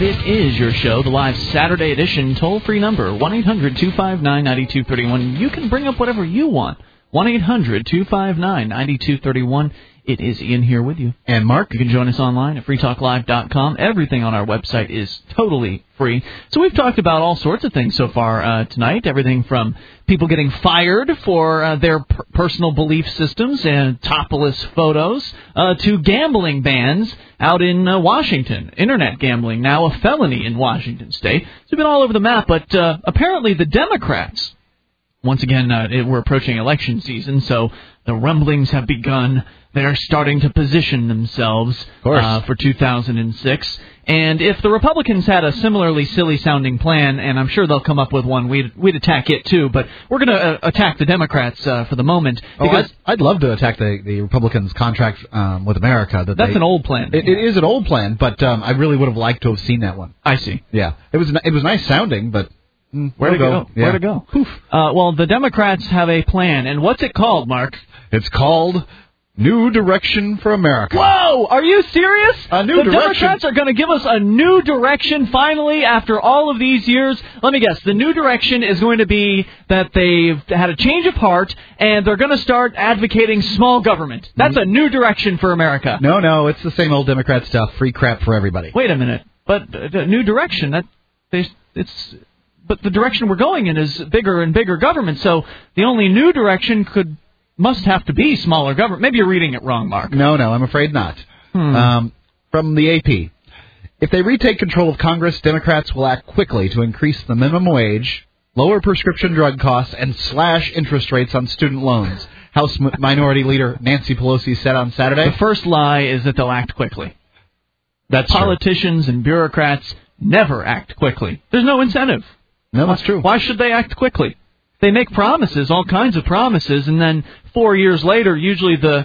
It is your show, the live Saturday edition, toll-free number, 1-800-259-9231. You can bring up whatever you want. 1-800-259-9231. It is Ian here with you. And Mark. You can join us online at freetalklive.com. Everything on our website is totally free. So we've talked about all sorts of things so far tonight. Everything from people getting fired for their personal belief systems and topless photos to gambling bans out in Washington. Internet gambling, now a felony in Washington State. So we've been all over the map, but apparently the Democrats, once again, we're approaching election season, so the rumblings have begun. They're starting to position themselves for 2006. And if the Republicans had a similarly silly-sounding plan, and I'm sure they'll come up with one, we'd attack it too. But we're going to attack the Democrats for the moment. Because I'd love to attack the Republicans' contract with America. That's an old plan. It is an old plan, but I really would have liked to have seen that one. I see. Yeah, it was nice sounding, but where to go? Yeah. Where to go? Poof. Well, the Democrats have a plan, and what's it called, Mark? It's called New Direction for America. Whoa! Are you serious? A new direction. The Democrats are going to give us a new direction finally after all of these years. Let me guess. The new direction is going to be that they've had a change of heart and they're going to start advocating small government. That's a new direction for America. No, it's the same old Democrat stuff. Free crap for everybody. Wait a minute. But the new direction, but the direction we're going in is bigger and bigger government. So the only new direction must have to be smaller government. Maybe you're reading it wrong, Mark. No, I'm afraid not. From the AP. If they retake control of Congress, Democrats will act quickly to increase the minimum wage, lower prescription drug costs, and slash interest rates on student loans. House Minority Leader Nancy Pelosi said on Saturday. The first lie is that they'll act quickly. That's Politicians and bureaucrats never act quickly. There's no incentive. No, that's true. Why should they act quickly? They make promises, all kinds of promises, and then 4 years later, usually the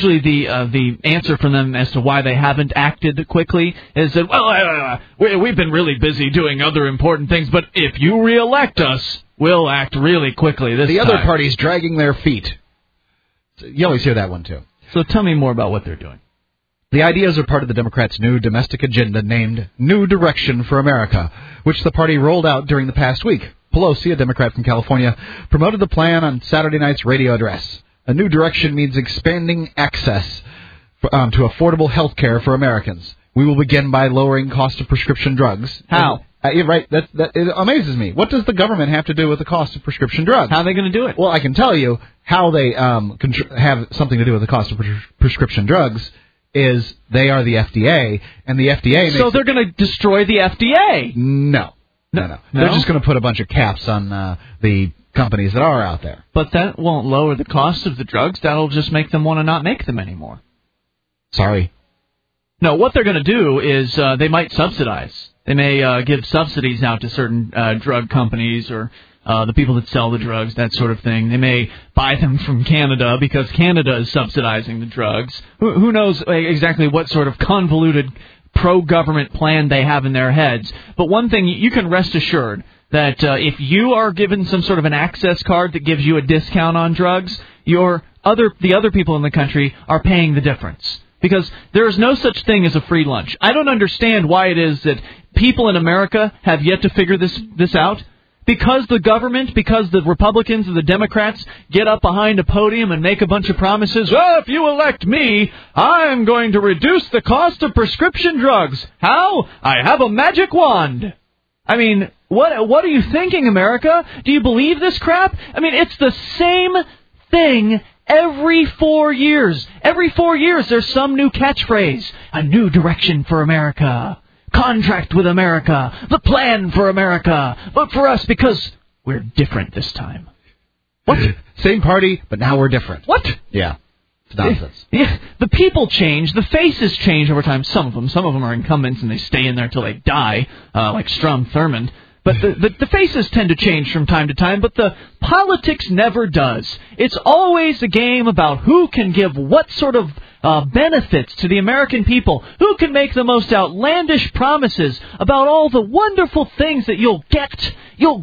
answer from them as to why they haven't acted quickly is that, we've been really busy doing other important things, but if you reelect us, we'll act really quickly this time. The other party's dragging their feet. You always hear that one, too. So tell me more about what they're doing. The ideas are part of the Democrats' new domestic agenda named New Direction for America, which the party rolled out during the past week. Pelosi, a Democrat from California, promoted the plan on Saturday night's radio address. A new direction means expanding access to affordable health care for Americans. We will begin by lowering cost of prescription drugs. How? Right. It amazes me. What does the government have to do with the cost of prescription drugs? How are they going to do it? Well, I can tell you how they have something to do with the cost of prescription drugs is they are the FDA, and the FDA makes... So they're going to destroy the FDA? No. They're just going to put a bunch of caps on the companies that are out there. But that won't lower the cost of the drugs. That'll just make them want to not make them anymore. Sorry. No, what they're going to do is they might subsidize. They may give subsidies out to certain drug companies or the people that sell the drugs, that sort of thing. They may buy them from Canada because Canada is subsidizing the drugs. Who knows exactly what sort of convoluted pro-government plan they have in their heads. But one thing, you can rest assured that if you are given some sort of an access card that gives you a discount on drugs, the other people in the country are paying the difference. Because there is no such thing as a free lunch. I don't understand why it is that people in America have yet to figure this out. Because the government, because the Republicans and the Democrats get up behind a podium and make a bunch of promises, if you elect me, I'm going to reduce the cost of prescription drugs. How? I have a magic wand. I mean, what are you thinking, America? Do you believe this crap? I mean, it's the same thing every 4 years. Every 4 years there's some new catchphrase. A new direction for America. Contract with America, the plan for America, but for us because we're different this time. What? Same party, but now we're different. What? Yeah, it's nonsense. The people change, the faces change over time. Some of them are incumbents and they stay in there till they die, like Strom Thurmond. But the faces tend to change from time to time, but the politics never does. It's always a game about who can give what sort of benefits to the American people, who can make the most outlandish promises about all the wonderful things that you'll get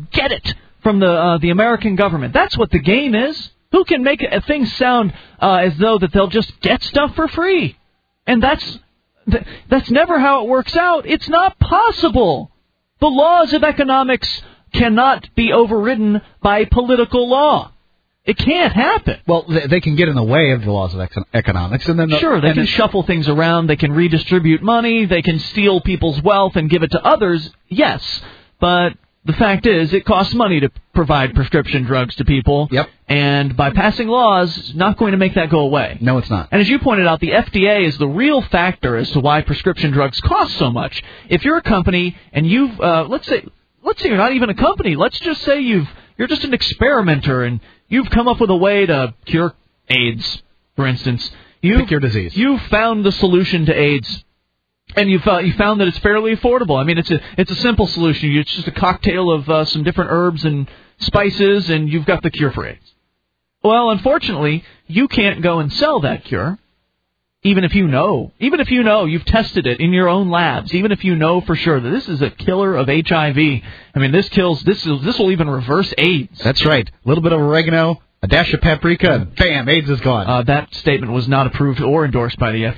it from the American government. That's what the game is. Who can make things sound as though that they'll just get stuff for free? And that's That's never how it works out. It's not possible. The laws of economics cannot be overridden by political law. It can't happen. Well, they can get in the way of the laws of economics, and then they can shuffle things around. They can redistribute money. They can steal people's wealth and give it to others. Yes, but the fact is, it costs money to provide prescription drugs to people. Yep. And by passing laws, it's not going to make that go away. No, it's not. And as you pointed out, the FDA is the real factor as to why prescription drugs cost so much. If you're a company and you've, let's say you're not even a company. Let's just say you're just an experimenter and you've come up with a way to cure AIDS, for instance. Pick your disease. You've found the solution to AIDS. And you found that it's fairly affordable. I mean, it's a simple solution. It's just a cocktail of some different herbs and spices, and you've got the cure for AIDS. Well, unfortunately, you can't go and sell that cure, even if you know you've tested it in your own labs, even if you know for sure that this is a killer of HIV. I mean, this will even reverse AIDS. That's right. A little bit of oregano, a dash of paprika, and bam, AIDS is gone. That statement was not approved or endorsed by the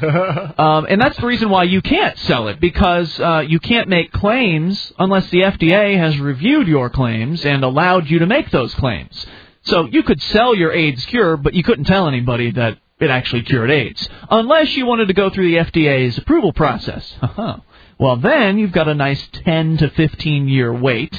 FDA. And that's the reason why you can't sell it, because you can't make claims unless the FDA has reviewed your claims and allowed you to make those claims. So you could sell your AIDS cure, but you couldn't tell anybody that it actually cured AIDS, unless you wanted to go through the FDA's approval process. Well, then you've got a nice 10 to 15-year wait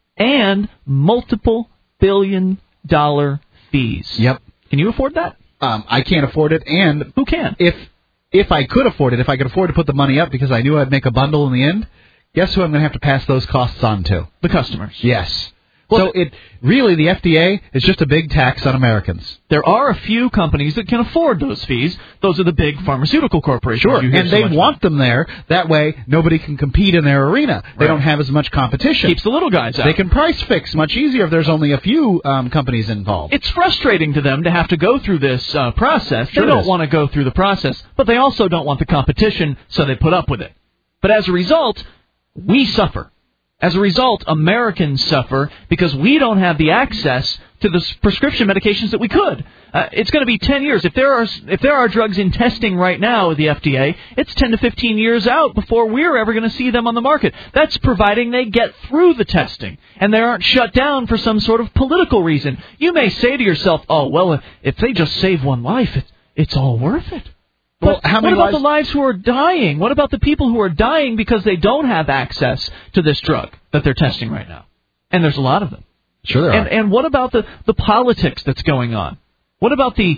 and multiple billion-dollar fees. Yep. Can you afford that? I can't afford it, and who can? If I could afford it, if I could afford to put the money up because I knew I'd make a bundle in the end, guess who I'm going to have to pass those costs on to? The customers. Yes. Well, so the FDA is just a big tax on Americans. There are a few companies that can afford those fees. Those are the big pharmaceutical corporations. Sure, and they want them there. That way, nobody can compete in their arena. They don't have as much competition. Keeps the little guys out. They can price fix much easier if there's only a few companies involved. It's frustrating to them to have to go through this process. They don't want to go through the process, but they also don't want the competition, so they put up with it. But as a result, we suffer. As a result, Americans suffer because we don't have the access to the prescription medications that we could. It's going to be 10 years. If there are drugs in testing right now with the FDA, it's 10 to 15 years out before we're ever going to see them on the market. That's providing they get through the testing and they aren't shut down for some sort of political reason. You may say to yourself, oh, well, if they just save one life, it's all worth it. Well, what about the lives who are dying? What about the people who are dying because they don't have access to this drug that they're testing right now? And there's a lot of them. Sure there are. And what about the politics that's going on? What about we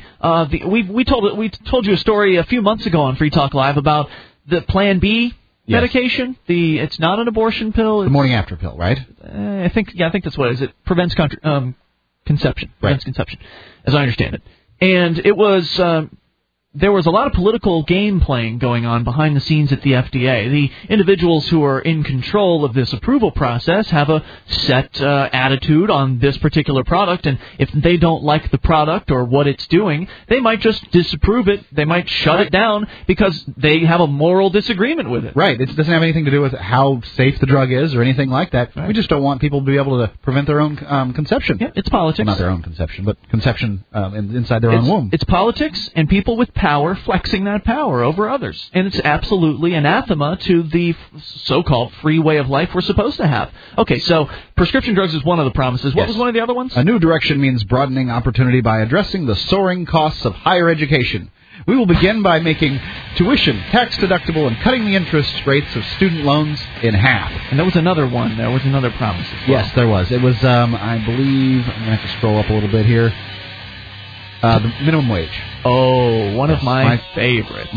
told you a story a few months ago on Free Talk Live about the Plan B medication. It's not an abortion pill. It's the morning after pill, right? I think that's what it is. It prevents conception. Prevents conception, as I understand it. And it was. There was a lot of political game playing going on behind the scenes at the FDA. The individuals who are in control of this approval process have a set attitude on this particular product, and if they don't like the product or what it's doing, they might just disapprove it. They might shut it down because they have a moral disagreement with it. Right. It doesn't have anything to do with how safe the drug is or anything like that. Right. We just don't want people to be able to prevent their own conception. Yeah, it's politics. Well, not their own conception, but conception inside their own womb. It's politics and people with power flexing that power over others. And it's absolutely anathema to the so-called free way of life we're supposed to have. Okay, so prescription drugs is one of the promises. What was one of the other ones? A new direction means broadening opportunity by addressing the soaring costs of higher education. We will begin by making tuition tax-deductible and cutting the interest rates of student loans in half. And there was another one. There was another promise as well. Yes, there was. It was, I believe, I'm going to have to scroll up a little bit here. The minimum wage. Oh, one of my favorites.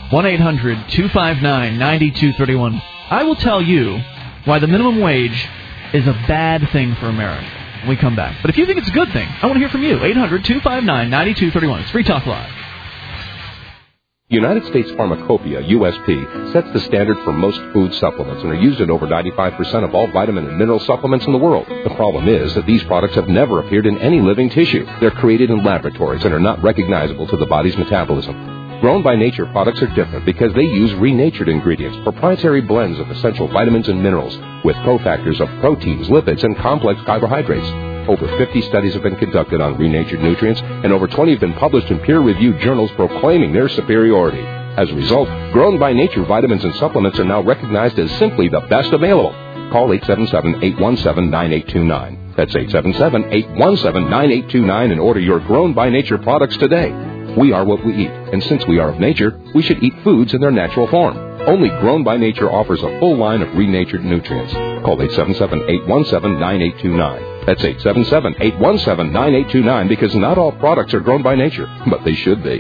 1-800-259-9231. I will tell you why the minimum wage is a bad thing for America when we come back. But if you think it's a good thing, I want to hear from you. 800-259-9231. It's Free Talk Live. United States Pharmacopoeia, USP, sets the standard for most food supplements and are used in over 95% of all vitamin and mineral supplements in the world. The problem is that these products have never appeared in any living tissue. They're created in laboratories and are not recognizable to the body's metabolism. Grown by nature products are different because they use renatured ingredients, proprietary blends of essential vitamins and minerals, with cofactors of proteins, lipids, and complex carbohydrates. Over 50 studies have been conducted on renatured nutrients, and over 20 have been published in peer-reviewed journals proclaiming their superiority. As a result, Grown by Nature vitamins and supplements are now recognized as simply the best available. Call 877-817-9829. That's 877-817-9829 and order your Grown by Nature products today. We are what we eat, and since we are of nature, we should eat foods in their natural form. Only Grown by Nature offers a full line of renatured nutrients. Call 877-817-9829. That's 877-817-9829 because not all products are grown by nature, but they should be.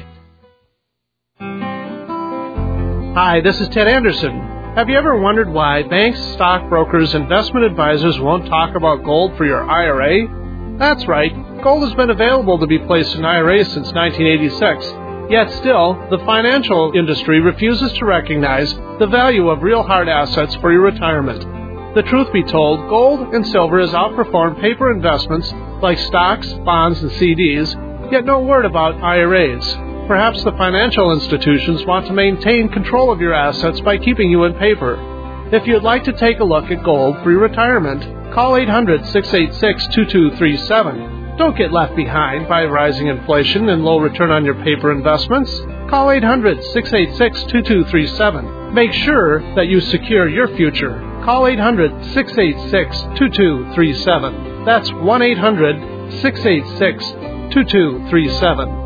Hi, this is Ted Anderson. Have you ever wondered why banks, stockbrokers, investment advisors won't talk about gold for your IRA? That's right. Gold has been available to be placed in IRAs since 1986. Yet still, the financial industry refuses to recognize the value of real hard assets for your retirement. The truth be told, gold and silver has outperformed paper investments like stocks, bonds, and CDs, yet no word about IRAs. Perhaps the financial institutions want to maintain control of your assets by keeping you in paper. If you'd like to take a look at gold for your retirement, call 800-686-2237. Don't get left behind by rising inflation and low return on your paper investments. Call 800-686-2237. Make sure that you secure your future. Call 800-686-2237. That's 1-800-686-2237.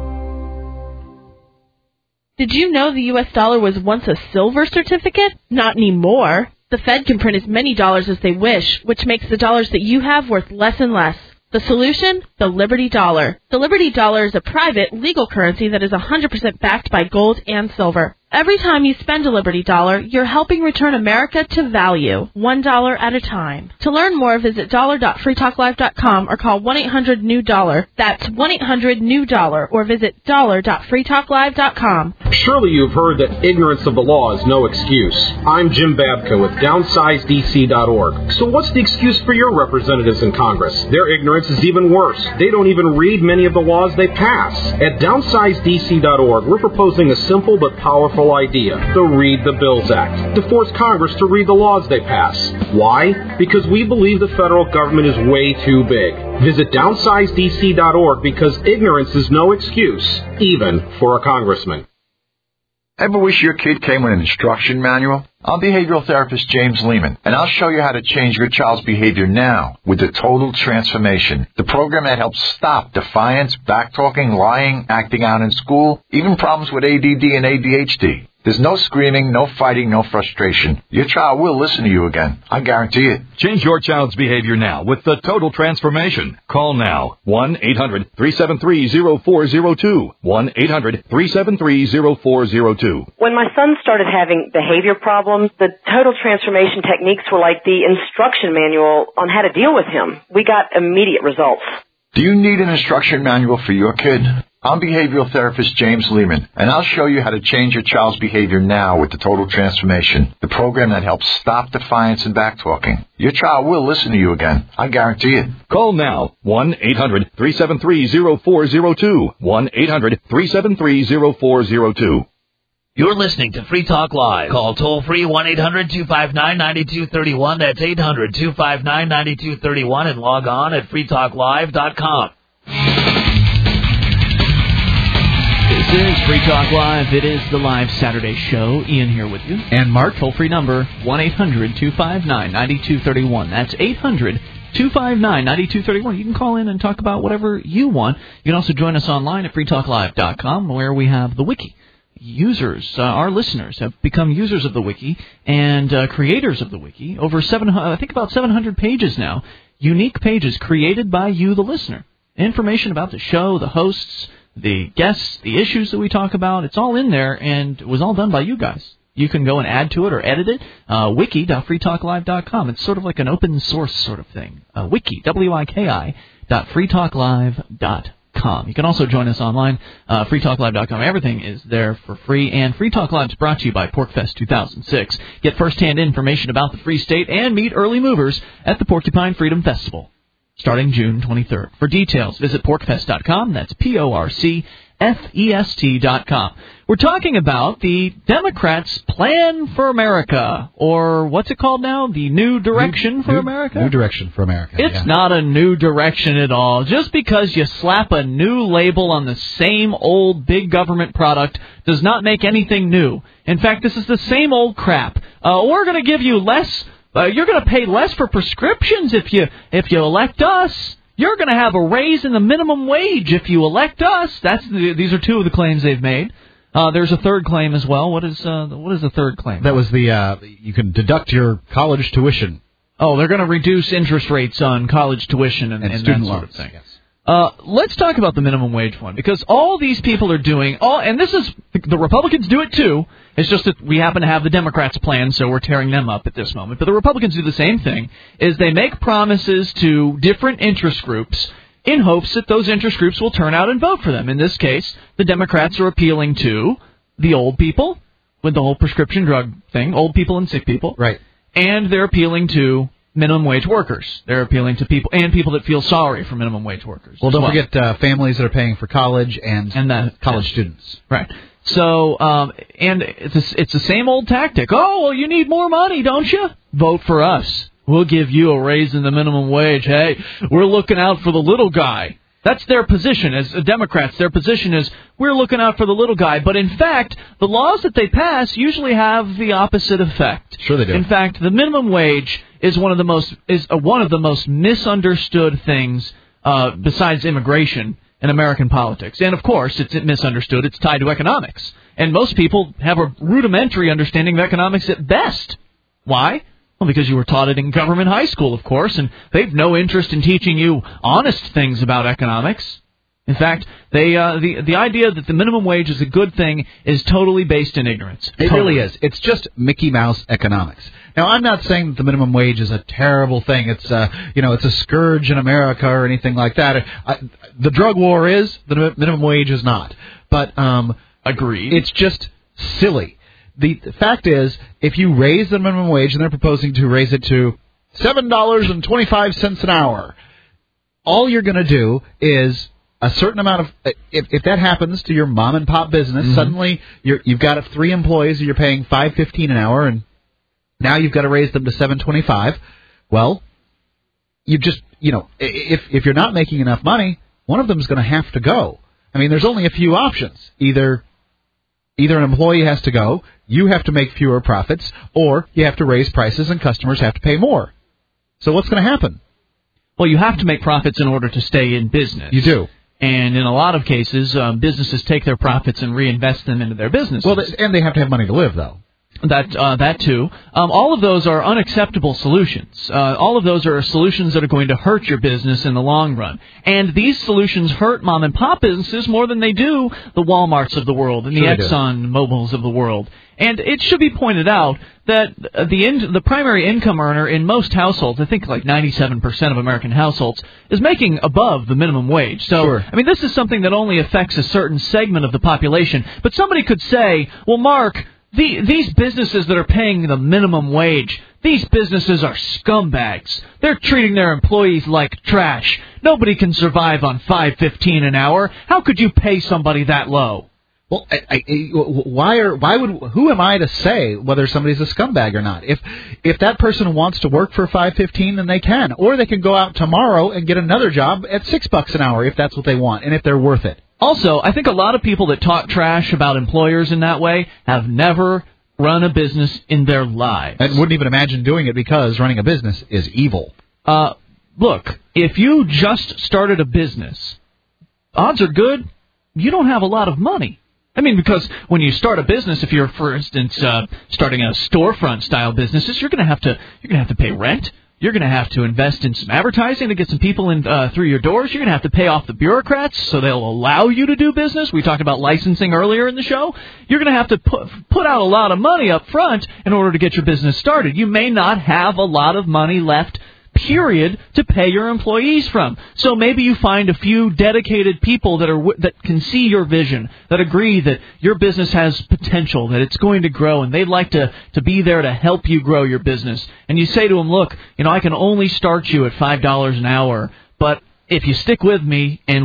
Did you know the U.S. dollar was once a silver certificate? Not anymore. The Fed can print as many dollars as they wish, which makes the dollars that you have worth less and less. The solution? The Liberty Dollar. The Liberty Dollar is a private, legal currency that is 100% backed by gold and silver. Every time you spend a Liberty Dollar, you're helping return America to value, $1 at a time. To learn more, visit dollar.freetalklive.com or call 1-800-NEW-DOLLAR. That's 1-800-NEW-DOLLAR or visit dollar.freetalklive.com. Surely you've heard that ignorance of the law is no excuse. I'm Jim Babka with DownsizeDC.org. So what's the excuse for your representatives in Congress? Their ignorance is even worse. They don't even read many of the laws they pass. At DownsizeDC.org, we're proposing a simple but powerful idea, the Read the Bills Act, to force Congress to read the laws they pass. Why? Because we believe the federal government is way too big. Visit DownsizeDC.org because ignorance is no excuse, even for a congressman. Ever wish your kid came with an instruction manual? I'm behavioral therapist James Lehman, and I'll show you how to change your child's behavior now with the Total Transformation, the program that helps stop defiance, backtalking, lying, acting out in school, even problems with ADD and ADHD. There's no screaming, no fighting, no frustration. Your child will listen to you again. I guarantee it. Change your child's behavior now with the Total Transformation. Call now. 1-800-373-0402. 1-800-373-0402. When my son started having behavior problems, the Total Transformation techniques were like the instruction manual on how to deal with him. We got immediate results. Do you need an instruction manual for your kid? I'm behavioral therapist James Lehman, and I'll show you how to change your child's behavior now with the Total Transformation, the program that helps stop defiance and backtalking. Your child will listen to you again. I guarantee it. Call now. 1-800-373-0402. 1-800-373-0402. You're listening to Free Talk Live. Call toll-free 1-800-259-9231. That's 800-259-9231 and log on at freetalklive.com. This is Free Talk Live. It is the live Saturday show. Ian here with you. And Mark. Toll-free number, 1-800-259-9231. That's 800-259-9231. You can call in and talk about whatever you want. You can also join us online at freetalklive.com, where we have the wiki. Users, our listeners, have become users of the wiki and creators of the wiki. Over I think about 700 pages now. Unique pages created by you, the listener. Information about the show, the hosts, the guests, the issues that we talk about. It's all in there, and it was all done by you guys. You can go and add to it or edit it. Wiki.freetalklive.com. It's sort of like an open source sort of thing. Wiki, WIKI.freetalklive.com. You can also join us online, freetalklive.com. Everything is there for free, and Free Talk Live is brought to you by PorcFest 2006. Get first-hand information about the Free State and meet early movers at the Porcupine Freedom Festival, starting June 23rd. For details, visit porcfest.com. That's PORCFEST.com. FEST.com. We're talking about the Democrats' Plan for America, or what's it called now? The New Direction for America? New Direction for America. It's not a new direction at all. Just because you slap a new label on the same old big government product does not make anything new. In fact, this is the same old crap. We're going to give you less. You're going to pay less for prescriptions if you elect us. You're going to have a raise in the minimum wage if you elect us. These are two of the claims they've made. There's a third claim as well. What is the third claim? That was you can deduct your college tuition. Oh, they're going to reduce interest rates on college tuition and student that sort loans. of thing. Yes. Let's talk about the minimum wage one, because all these people are doing, and this is, the Republicans do it too. It's just that we happen to have the Democrats' plan, so we're tearing them up at this moment. But the Republicans do the same thing, is they make promises to different interest groups in hopes that those interest groups will turn out and vote for them. In this case, the Democrats are appealing to the old people with the whole prescription drug thing, old people and sick people. Right. And they're appealing to minimum wage workers. They're appealing to people that feel sorry for minimum wage workers. Well, don't forget families that are paying for college and college students. Right. So, and it's the same old tactic. Oh, well, you need more money, don't you? Vote for us. We'll give you a raise in the minimum wage. Hey, we're looking out for the little guy. That's their position as Democrats. Their position is we're looking out for the little guy. But in fact, the laws that they pass usually have the opposite effect. Sure they do. In fact, the minimum wage is one of the most misunderstood things besides immigration in American politics. And of course, it's misunderstood. It's tied to economics. And most people have a rudimentary understanding of economics at best. Why? Well, because you were taught it in government high school, of course, and they've no interest in teaching you honest things about economics. In fact, the idea that the minimum wage is a good thing is totally based in ignorance. It really is. It's just Mickey Mouse economics. Now, I'm not saying that the minimum wage is a terrible thing. It's it's a scourge in America or anything like that. The drug war is. The minimum wage is not. But agreed. It's just silly. The fact is, if you raise the minimum wage, and they're proposing to raise it to $7.25 an hour, all you're going to do is a certain amount of, if that happens to your mom and pop business, suddenly you've got 3 employees and you're paying $5.15 an hour, and now you've got to raise them to $7.25. Well, you just, if you're not making enough money, one of them is going to have to go. I mean, there's only a few options. Either an employee has to go, you have to make fewer profits, or you have to raise prices and customers have to pay more. So what's going to happen? Well, you have to make profits in order to stay in business. You do. And in a lot of cases, businesses take their profits and reinvest them into their businesses. Well, and they have to have money to live, though. That too. All of those are unacceptable solutions. All of those are solutions that are going to hurt your business in the long run. And these solutions hurt mom and pop businesses more than they do the Walmarts of the world and the Exxon Mobils of the world. And it should be pointed out that the primary income earner in most households, I think like 97% of American households, is making above the minimum wage. So, sure. I mean, this is something that only affects a certain segment of the population. But somebody could say, well, Mark, these businesses that are paying the minimum wage, these businesses are scumbags. They're treating their employees like trash. Nobody can survive on $5.15 an hour. How could you pay somebody that low? Well, who am I to say whether somebody's a scumbag or not? If that person wants to work for $5.15, then they can, or they can go out tomorrow and get another job at $6 an hour if that's what they want and if they're worth it. Also, I think a lot of people that talk trash about employers in that way have never run a business in their lives. And wouldn't even imagine doing it because running a business is evil. Look, if you just started a business, odds are good you don't have a lot of money. I mean, because when you start a business, if you're, for instance, starting a storefront-style businesses, you're going to have to pay rent. You're going to have to invest in some advertising to get some people in through your doors. You're going to have to pay off the bureaucrats so they'll allow you to do business. We talked about licensing earlier in the show. You're going to have to put out a lot of money up front in order to get your business started. You may not have a lot of money left, period, to pay your employees from. So maybe you find a few dedicated people that can see your vision, that agree that your business has potential, that it's going to grow, and they'd like to be there to help you grow your business. And you say to them, look, I can only start you at $5 an hour, but if you stick with me and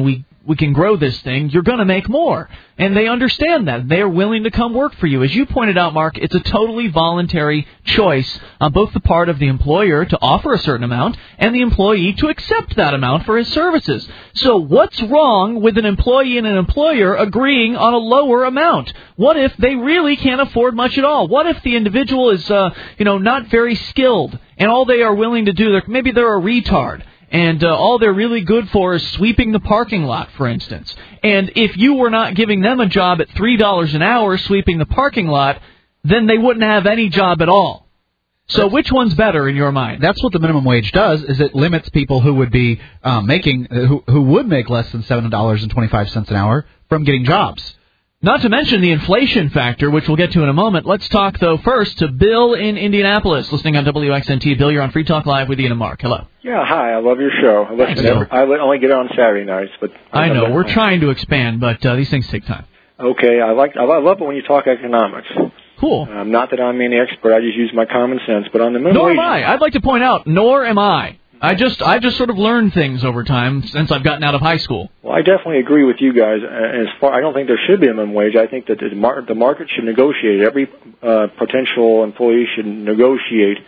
we can grow this thing, you're going to make more. And they understand that. They are willing to come work for you. As you pointed out, Mark, it's a totally voluntary choice on both the part of the employer to offer a certain amount and the employee to accept that amount for his services. So what's wrong with an employee and an employer agreeing on a lower amount? What if they really can't afford much at all? What if the individual is, not very skilled and all they are willing to do, maybe they're a retard, and all they're really good for is sweeping the parking lot, for instance. And if you were not giving them a job at $3 an hour sweeping the parking lot, then they wouldn't have any job at all. So which one's better in your mind? That's what the minimum wage does, is it limits people who would be who would make less than $7.25 an hour from getting jobs. Not to mention the inflation factor, which we'll get to in a moment. Let's talk, though, first to Bill in Indianapolis, listening on WXNT. Bill, you're on Free Talk Live with Ian and Mark. Hello. Yeah, hi. I love your show. I only get it on Saturday nights, but I know we're trying to expand, but these things take time. Okay, I love it when you talk economics. Cool. Not that I'm any expert. I just use my common sense. But on the minimum nor wage, am I. I'd like to point out, nor am I. I've just sort of learned things over time since I've gotten out of high school. Well, I definitely agree with you guys. I don't think there should be a minimum wage. I think that the market should negotiate. Every potential employee should negotiate.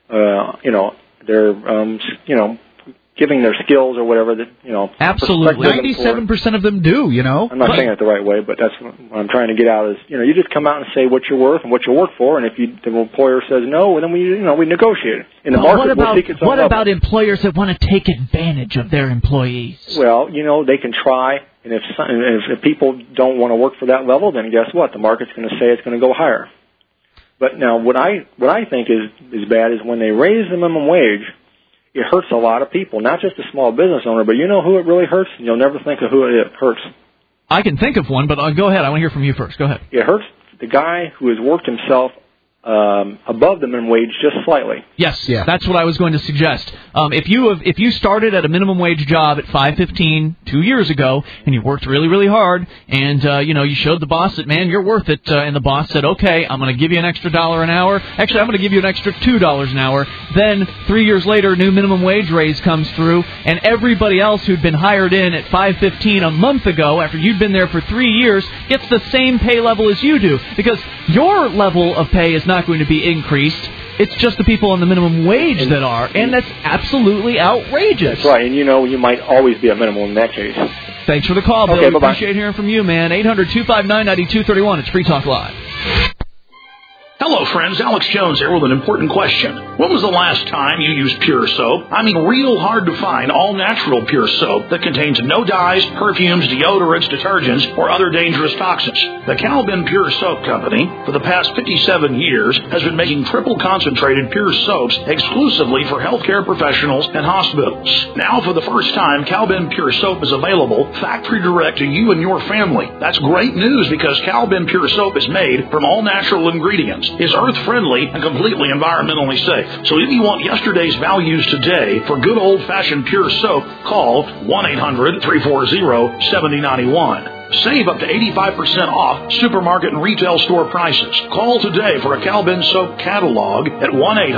Giving their skills or whatever that Absolutely, 97% of them do. I'm not saying it the right way, but that's what I'm trying to get out. Is you just come out and say what you're worth and what you work for, and if the employer says no, then we negotiate. In the market, what about employers that want to take advantage of their employees? Well, they can try, and if people don't want to work for that level, then guess what? The market's going to say it's going to go higher. But now, what I think is bad is when they raise the minimum wage. It hurts a lot of people, not just the small business owner, but you know who it really hurts? You'll never think of who it hurts. I can think of one, but go ahead. I want to hear from you first. Go ahead. It hurts the guy who has worked himself above the minimum wage just slightly. Yes, yeah. That's what I was going to suggest. If you started at a minimum wage job at $5.15 2 years ago and you worked really, really hard and you showed the boss that, man, you're worth it, and the boss said, okay, I'm going to give you an extra $1 an hour. Actually, I'm going to give you an extra $2 an hour. Then 3 years later, a new minimum wage raise comes through, and everybody else who'd been hired in at $5.15 a month ago, after you'd been there for 3 years, gets the same pay level as you do, because your level of pay is not going to be increased. It's just the people on the minimum wage that are, and that's absolutely outrageous. That's right, and you might always be at minimum in that case. Thanks for the call, Bill. Okay, we appreciate hearing from you, man. 800-259-9231. It's Free Talk Live. Hello, friends. Alex Jones here with an important question. When was the last time you used Pure Soap? I mean, real hard to find all-natural Pure Soap that contains no dyes, perfumes, deodorants, detergents, or other dangerous toxins. The Calvin Pure Soap Company, for the past 57 years, has been making triple-concentrated Pure Soaps exclusively for healthcare professionals and hospitals. Now, for the first time, Calvin Pure Soap is available factory direct to you and your family. That's great news because Calvin Pure Soap is made from all-natural ingredients, is earth-friendly, and completely environmentally safe. So if you want yesterday's values today for good old-fashioned Pure Soap, call 1-800-340-7091. Save up to 85% off supermarket and retail store prices. Call today for a Calvin Soap catalog at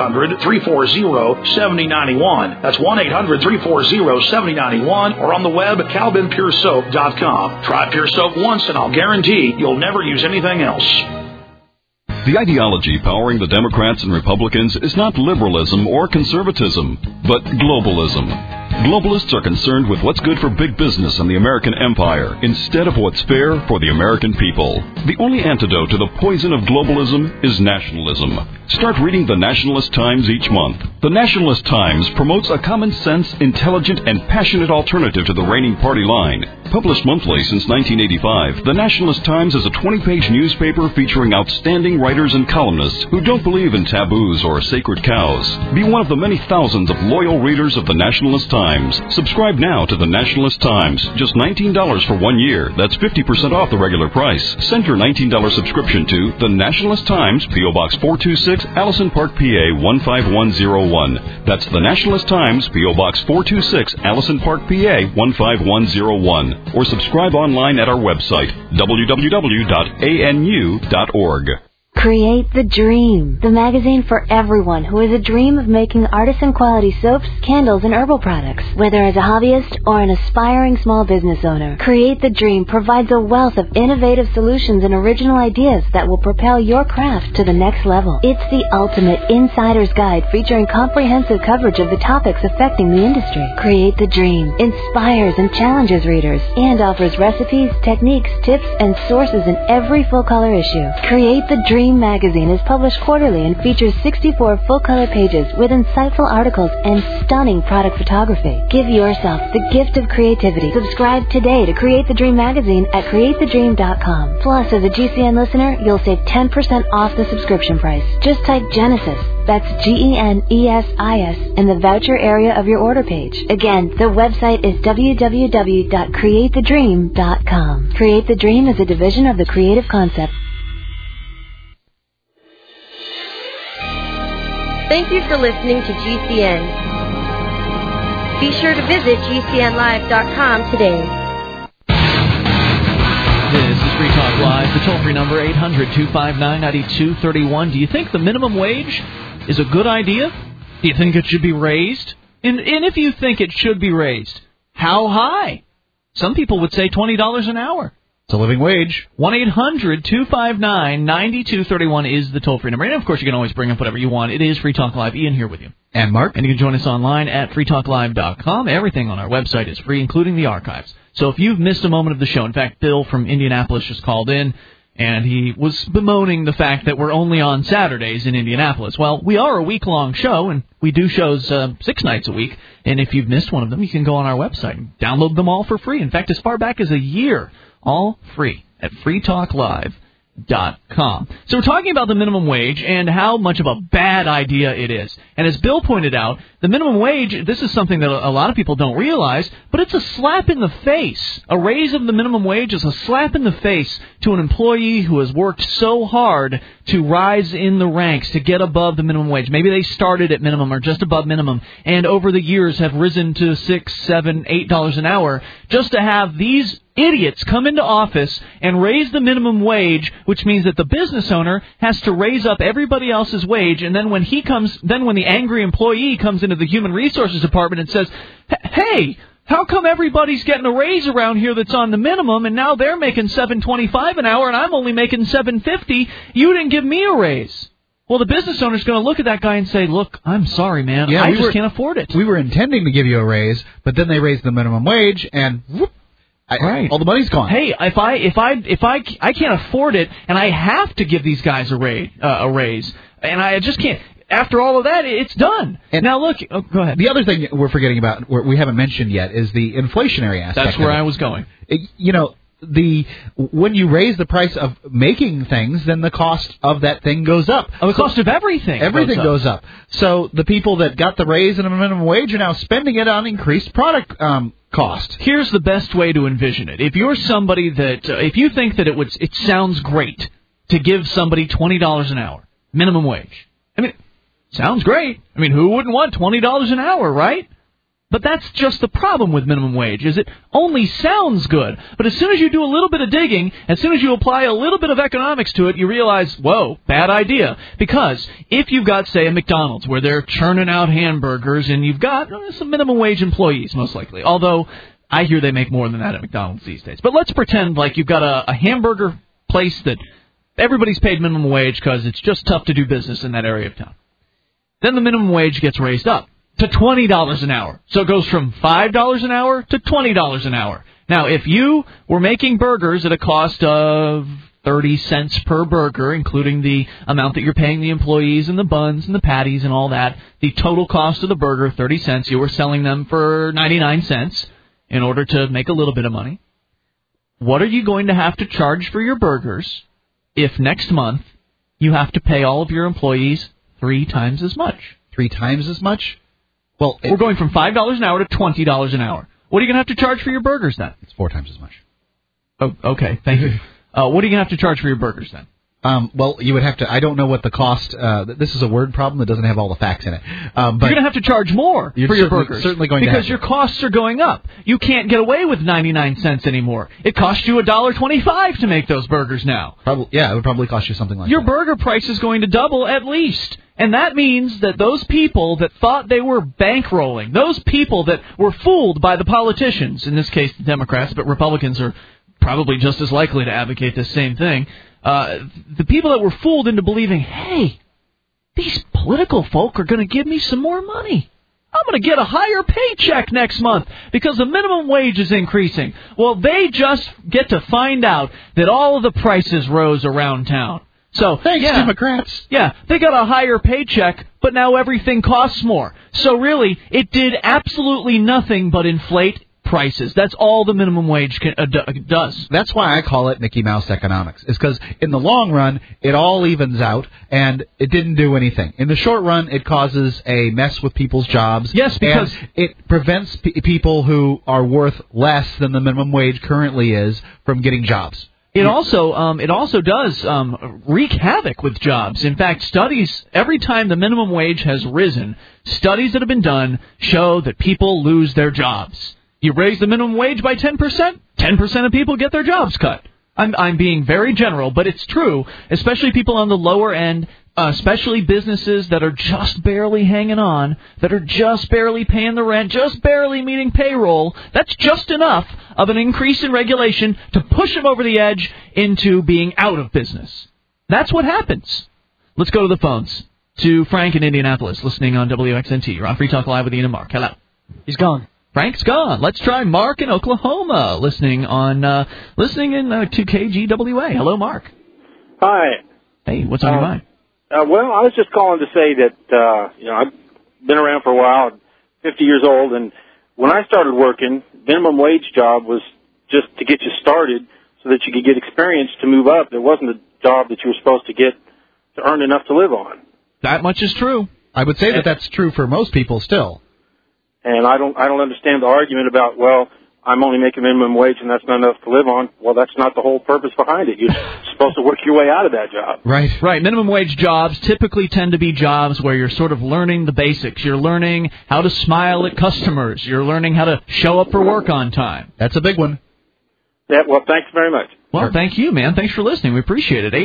1-800-340-7091. That's 1-800-340-7091 or on the web at calvinpuresoap.com. Try Pure Soap once and I'll guarantee you'll never use anything else. The ideology powering the Democrats and Republicans is not liberalism or conservatism, but globalism. Globalists are concerned with what's good for big business and the American empire instead of what's fair for the American people. The only antidote to the poison of globalism is nationalism. Start reading the Nationalist Times each month. The Nationalist Times promotes a common-sense, intelligent, and passionate alternative to the reigning party line. Published monthly since 1985, the Nationalist Times is a 20-page newspaper featuring outstanding writers and columnists who don't believe in taboos or sacred cows. Be one of the many thousands of loyal readers of the Nationalist Times. Subscribe now to the Nationalist Times. Just $19 for 1 year. That's 50% off the regular price. Send your $19 subscription to the Nationalist Times, P.O. Box 426, Allison Park, PA 15101. That's the Nationalist Times, P.O. Box 426, Allison Park, PA 15101. Or subscribe online at our website, www.anu.org. Create the Dream, the magazine for everyone who has a dream of making artisan-quality soaps, candles, and herbal products. Whether as a hobbyist or an aspiring small business owner, Create the Dream provides a wealth of innovative solutions and original ideas that will propel your craft to the next level. It's the ultimate insider's guide featuring comprehensive coverage of the topics affecting the industry. Create the Dream inspires and challenges readers and offers recipes, techniques, tips, and sources in every full-color issue. Create the Dream magazine is published quarterly and features 64 full-color pages with insightful articles and stunning product photography. Give yourself the gift of creativity. Subscribe today to Create the Dream magazine at CreateTheDream.com. Plus, as a GCN listener, you'll save 10% off the subscription price. Just type Genesis, that's Genesis, in the voucher area of your order page. Again, the website is www.CreateTheDream.com. Create the Dream is a division of the Creative Concept. Thank you for listening to GCN. Be sure to visit GCNlive.com today. This is Free Talk Live. The toll-free number, 800-259-9231. Do you think the minimum wage is a good idea? Do you think it should be raised? And if you think it should be raised, how high? Some people would say $20 an hour. It's a living wage. 1-800-259-9231 is the toll-free number. And, of course, you can always bring up whatever you want. It is Free Talk Live. Ian here with you. And Mark. And you can join us online at freetalklive.com. Everything on our website is free, including the archives. So if you've missed a moment of the show, in fact, Bill from Indianapolis just called in, and he was bemoaning the fact that we're only on Saturdays in Indianapolis. Well, we are a week-long show, and we do shows 6 nights a week. And if you've missed one of them, you can go on our website and download them all for free. In fact, as far back as a year. All free at freetalklive.com. So we're talking about the minimum wage and how much of a bad idea it is. And as Bill pointed out, the minimum wage, this is something that a lot of people don't realize, but it's a slap in the face. A raise of the minimum wage is a slap in the face to an employee who has worked so hard to rise in the ranks, to get above the minimum wage. Maybe they started at minimum or just above minimum, and over the years have risen to $6, $7, $8 an hour, just to have these idiots come into office and raise the minimum wage, which means that the business owner has to raise up everybody else's wage, and then when the angry employee comes into the human resources department and says, hey, how come everybody's getting a raise around here that's on the minimum, and now they're making $7.25 an hour and I'm only making $7.50? You didn't give me a raise. Well, the business owner's going to look at that guy and say, look, I'm sorry, man, I just can't afford it. We were intending to give you a raise, but then they raised the minimum wage, and whoop, right. All the money's gone. Hey, if I can't afford it, and I have to give these guys a raise, and I just can't. After all of that, it's done. And now look, go ahead. The other thing we're forgetting about, we haven't mentioned yet, is the inflationary aspect. That's where I was going. When you raise the price of making things, then the cost of that thing goes up. The cost of everything. Everything goes up. So the people that got the raise and a minimum wage are now spending it on increased product cost. Here's the best way to envision it. If you're somebody that, if you think that it sounds great to give somebody $20 an hour, minimum wage. I mean, sounds great. I mean, who wouldn't want $20 an hour, right? But that's just the problem with minimum wage, is it only sounds good. But as soon as you do a little bit of digging, as soon as you apply a little bit of economics to it, you realize, whoa, bad idea. Because if you've got, say, a McDonald's where they're churning out hamburgers and you've got some minimum wage employees, most likely. Although I hear they make more than that at McDonald's these days. But let's pretend like you've got a hamburger place that everybody's paid minimum wage because it's just tough to do business in that area of town. Then the minimum wage gets raised up to $20 an hour. So it goes from $5 an hour to $20 an hour. Now, if you were making burgers at a cost of 30 cents per burger, including the amount that you're paying the employees and the buns and the patties and all that, the total cost of the burger, 30 cents, you were selling them for 99 cents in order to make a little bit of money. What are you going to have to charge for your burgers if next month you have to pay all of your employees 3 times as much? 3 times as much? Well, we're going from $5 an hour to $20 an hour. What are you going to have to charge for your burgers then? It's 4 times as much. Oh, okay. Thank you. What are you going to have to charge for your burgers then? Well, you would have to. I don't know what the cost. This is a word problem that doesn't have all the facts in it. But you're going to have to charge more for your burgers. Certainly going to because your costs are going up. You can't get away with 99 cents anymore. It costs you $1.25 to make those burgers now. It would probably cost you something like your that. Burger price is going to double at least. And that means that those people that thought they were bankrolling, those people that were fooled by the politicians, in this case the Democrats, but Republicans are probably just as likely to advocate this same thing, the people that were fooled into believing, hey, these political folk are going to give me some more money. I'm going to get a higher paycheck next month because the minimum wage is increasing. Well, they just get to find out that all of the prices rose around town. So, thanks, Democrats. Yeah, they got a higher paycheck, but now everything costs more. So really, it did absolutely nothing but inflate prices. That's all the minimum wage does. That's why I call it Mickey Mouse economics. Is because in the long run, it all evens out, and it didn't do anything. In the short run, it causes a mess with people's jobs. Yes, because and it prevents people who are worth less than the minimum wage currently is from getting jobs. It also does wreak havoc with jobs. In fact, studies, every time the minimum wage has risen, studies that have been done show that people lose their jobs. You raise the minimum wage by 10%, 10% of people get their jobs cut. I'm being very general, but it's true, especially people on the lower end, especially businesses that are just barely hanging on, that are just barely paying the rent, just barely meeting payroll. That's just enough of an increase in regulation to push them over the edge into being out of business. That's what happens. Let's go to the phones. To Frank in Indianapolis, listening on WXNT. You're on Free Talk Live with Ian and Mark. Hello. He's gone. Frank's gone. Let's try Mark in Oklahoma, listening in to KGWA. Hello, Mark. Hi. Hey, what's on your mind? Well, I was just calling to say that I've been around for a while, 50 years old, and when I started working, minimum wage job was just to get you started so that you could get experience to move up. There wasn't a job that you were supposed to get to earn enough to live on. That much is true. I would say that that's true for most people still. And I don't understand the argument about, well, I'm only making minimum wage and that's not enough to live on. Well, that's not the whole purpose behind it. You're supposed to work your way out of that job. Right. Minimum wage jobs typically tend to be jobs where you're sort of learning the basics. You're learning how to smile at customers. You're learning how to show up for work on time. That's a big one. Yeah, well, thanks very much. Well, thank you, man. Thanks for listening. We appreciate it.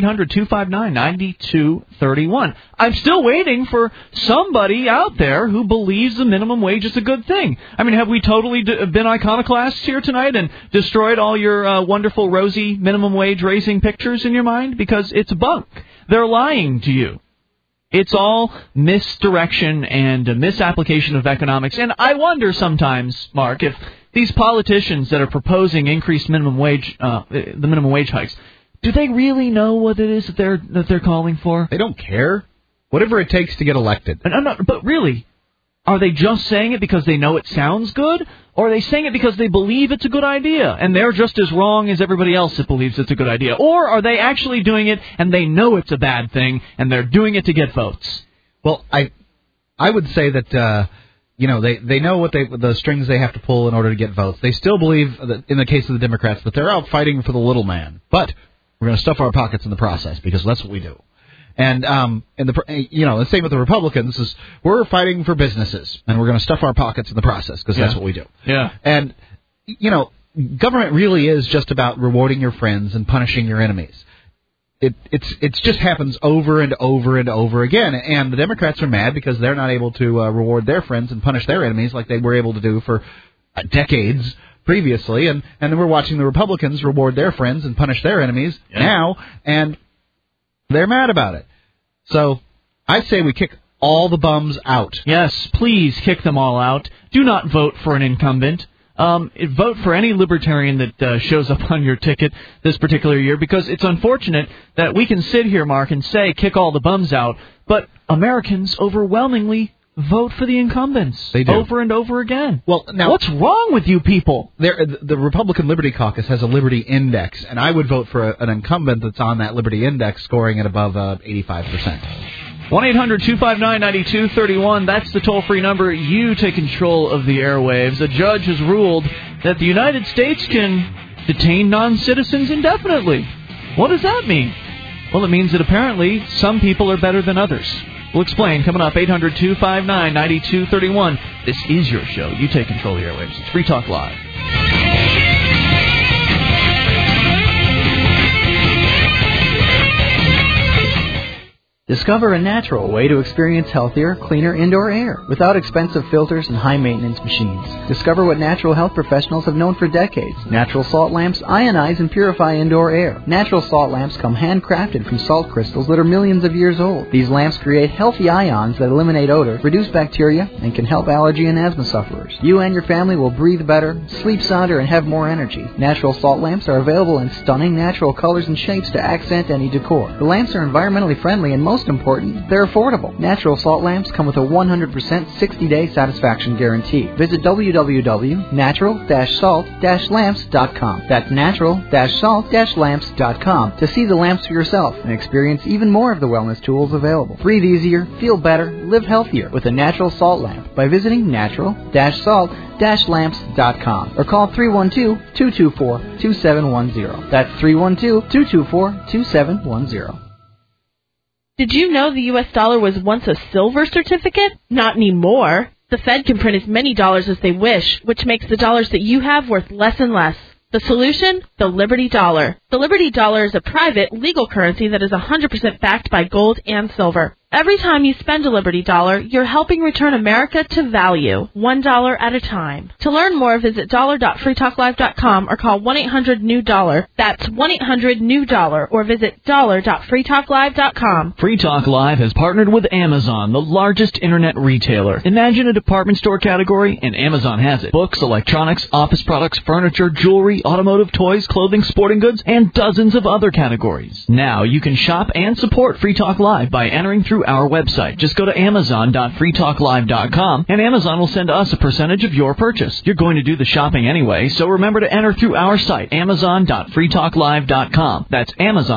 800-259-9231. I'm still waiting for somebody out there who believes the minimum wage is a good thing. I mean, have we totally been iconoclasts here tonight and destroyed all your wonderful, rosy minimum wage raising pictures in your mind? Because it's bunk. They're lying to you. It's all misdirection and a misapplication of economics. And I wonder sometimes, Mark, if these politicians that are proposing increased minimum wage, the minimum wage hikes, do they really know what it is that they're calling for? They don't care. Whatever it takes to get elected. But really, are they just saying it because they know it sounds good, or are they saying it because they believe it's a good idea and they're just as wrong as everybody else that believes it's a good idea? Or are they actually doing it and they know it's a bad thing and they're doing it to get votes? Well, I would say that they know what the strings they have to pull in order to get votes. They still believe that in the case of the Democrats that they're out fighting for the little man, but we're going to stuff our pockets in the process because that's what we do. And the same with the Republicans is we're fighting for businesses and we're going to stuff our pockets in the process because that's what we do. Yeah. And government really is just about rewarding your friends and punishing your enemies. It just happens over and over and over again, and the Democrats are mad because they're not able to reward their friends and punish their enemies like they were able to do for decades previously, and then we're watching the Republicans reward their friends and punish their enemies now, and they're mad about it. So I say we kick all the bums out. Yes, please kick them all out. Do not vote for an incumbent. Vote for any libertarian that shows up on your ticket this particular year, because it's unfortunate that we can sit here, Mark, and say kick all the bums out, but Americans overwhelmingly vote for the incumbents. They do. Over and over again. Well, now, what's wrong with you people? The Republican Liberty Caucus has a Liberty Index, and I would vote for an incumbent that's on that Liberty Index scoring at above 85%. 1-800-259-9231. That's the toll-free number. You take control of the airwaves. A judge has ruled that the United States can detain non-citizens indefinitely. What does that mean? Well, it means that apparently some people are better than others. We'll explain coming up, 800-259-9231. This is your show. You take control of the airwaves. It's Free Talk Live. Discover a natural way to experience healthier, cleaner indoor air without expensive filters and high-maintenance machines. Discover what natural health professionals have known for decades. Natural salt lamps ionize and purify indoor air. Natural salt lamps come handcrafted from salt crystals that are millions of years old. These lamps create healthy ions that eliminate odor, reduce bacteria, and can help allergy and asthma sufferers. You and your family will breathe better, sleep sounder, and have more energy. Natural salt lamps are available in stunning natural colors and shapes to accent any decor. The lamps are environmentally friendly and most important, they're affordable. Natural salt lamps come with a 100% 60-day satisfaction guarantee. Visit www.natural-salt-lamps.com. That's natural-salt-lamps.com to see the lamps for yourself and experience even more of the wellness tools available. Breathe easier, feel better, live healthier with a natural salt lamp by visiting natural-salt-lamps.com or call 312-224-2710. That's 312-224-2710. Did you know the U.S. dollar was once a silver certificate? Not anymore. The Fed can print as many dollars as they wish, which makes the dollars that you have worth less and less. The solution? The Liberty Dollar. The Liberty Dollar is a private, legal currency that is 100% backed by gold and silver. Every time you spend a Liberty Dollar, you're helping return America to value, $1 at a time. To learn more, visit dollar.freetalklive.com or call 1-800-NEW-DOLLAR. That's 1-800-NEW-DOLLAR or visit dollar.freetalklive.com. Free Talk Live has partnered with Amazon, the largest internet retailer. Imagine a department store category, and Amazon has it. Books, electronics, office products, furniture, jewelry, automotive, toys, clothing, sporting goods, and dozens of other categories. Now you can shop and support Free Talk Live by entering through our website. Just go to amazon.freetalklive.com and Amazon will send us a percentage of your purchase. You're going to do the shopping anyway, so remember to enter through our site, amazon.freetalklive.com. That's